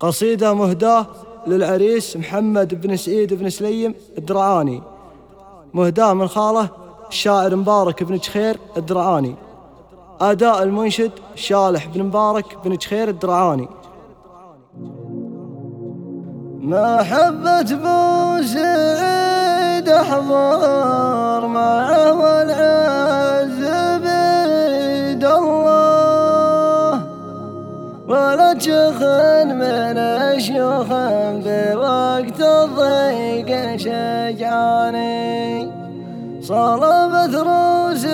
قصيدة مهداة للعريس محمد بن سعيد بن سليم الدرعاني، مهداة من خاله الشاعر مبارك بن جخير الدرعاني. أداء المنشد شالح بن مبارك بن جخير الدرعاني. محبة بو سعيد أحضر معه والعز بيد الله، ولا تشخن من الشيوخ بوقت الضيق شجعاني. صلبت روس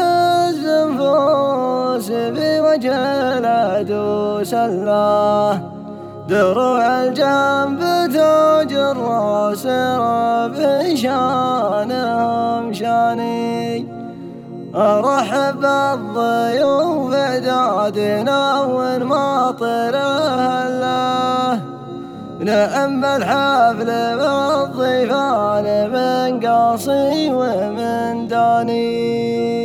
النفوس في وجه العدو سلاه، دروع الجنب تاج الراس رب شانهم شاني. أرحب بالضيوف اعدادنا ونماطره الله، نعم الحفل بالضيفان من قاصي ومن داني.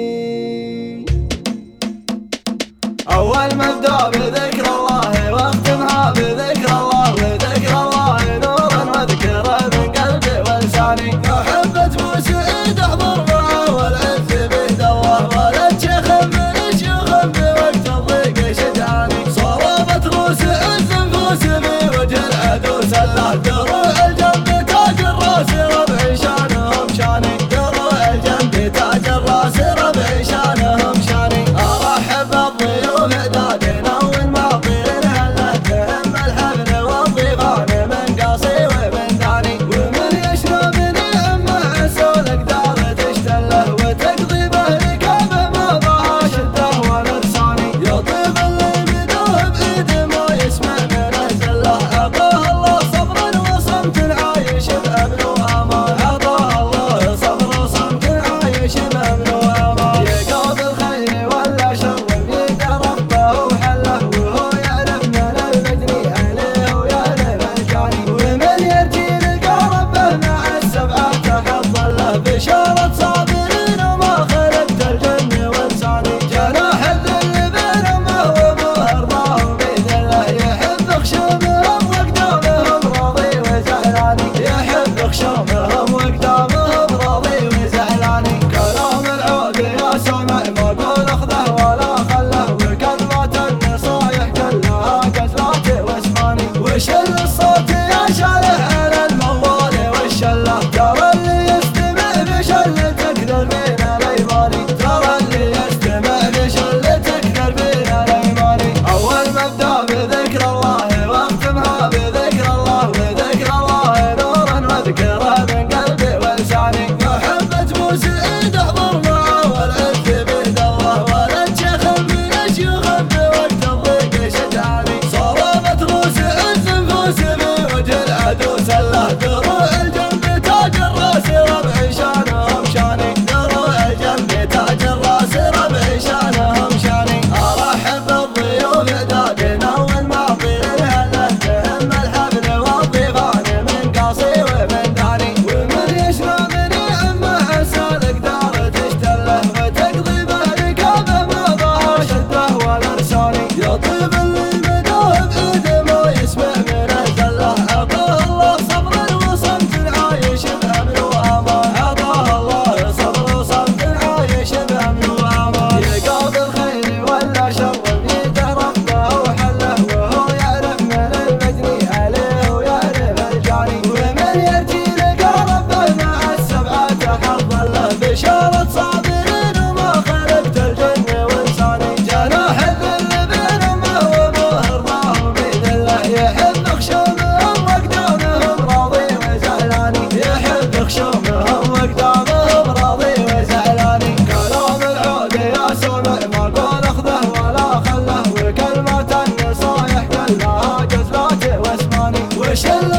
أول مبدأ بذكر الله واختمها بذكر الله، وذكر الله نور وذكره من قلبي ولساني. محبة بو سعيد احضر معه والعز بيد الله، ولا تشخ من شيوخ بوقت الضيق شجعاني. صلابة روس عز نفوس في وجه العدو سلاه، دروع الجنب تاج الراس ربع شانهم شاني. دروع الجنب تاج الراس ربع شانهم شاني. أرحب بالضيوف اعدادنا والماطير هله، تهم الحفل والضيفان من قاصي ومن داني. ومن يشرب نعمه عسى الاقدار تشتله، وتقضي به ركابه ما ضاع شده ولا لساني. يطيب اللي بدوه بعيد ما يسمع من الزله، عطاه الله صبر وصمت عايش بأمن وأمان. عطاه الله صبر وصمت عايش بأمن وأمان. يقابل خير ولا شر بيد ربه وحله، وهو يعرف من المجني عليه ويعرف الجاني. ومن يرجي لقى ربه مع السبعة حظ له، بشارة صابرين وما خلقت الجن وانساني. جناح الذل بين امه وابوه ارضاه بيد الله، يحب خشومهم واقدامهم راضي وزعلاني. يحب خشومهم واقدامهم راضي وزعلاني. كلام العود يا سامع ما قول اخذه ولا خله، وكلمات النصايح كلها غزلات واسماني. وشل الصوت يا شالح على الموال والشله، ترى اللي يستمع بشلتك ذربين الايماني. ترى اللي يستمع بشلتك ذربين الايماني. اول مبدا بذكر الله واختمها بذكر الله، وذكر الله نور وذكره من قلبي ولساني. محبة بو سعيد احضر معه والعز بيد الله، ولا تشخ من شيوخ بوقت الضيق شجعاني. صلابة روس عز نفوس في وجه العدو سلاه، دروع الجنب تاج الراس ربع شانهم شاني. دروع الجنب تاج الراس ربع شانهم شاني. ارحب بالضيوف اعدادنا والماطير هله، تهم الحفل والضيفان من قاصي ومن داني. ومن يشرب نعمه عسى الاقدار تشتله، وتقضي به ركابه ما ضاع شده ولا لساني. يطيب اللي بدوه بعيد ما يسمع من الزله، عطاه الله صبر وصمت عايش بأمن وأمان. عطاه الله صبر وصمت عايش بأمن وأمان. يقابل خير ولا شر بيد ربه وحله، وهو يعرف من المجني عليه ويعرف الجاني. ومن يرجي لقى ربه مع السبعة حظ له، بشارة صابرين وما خلقت الجن وانساني. جناح الذل بين امه وابوه ارضاه بيد الله، يحب خشومهم واقدامهم راضي وزعلاني. يحب خشومهم واقدامهم راضي وزعلاني. كلام العود يا سامع ما قول اخذه ولا خله، وكلمات النصايح كلها غزلات واسماني. وشل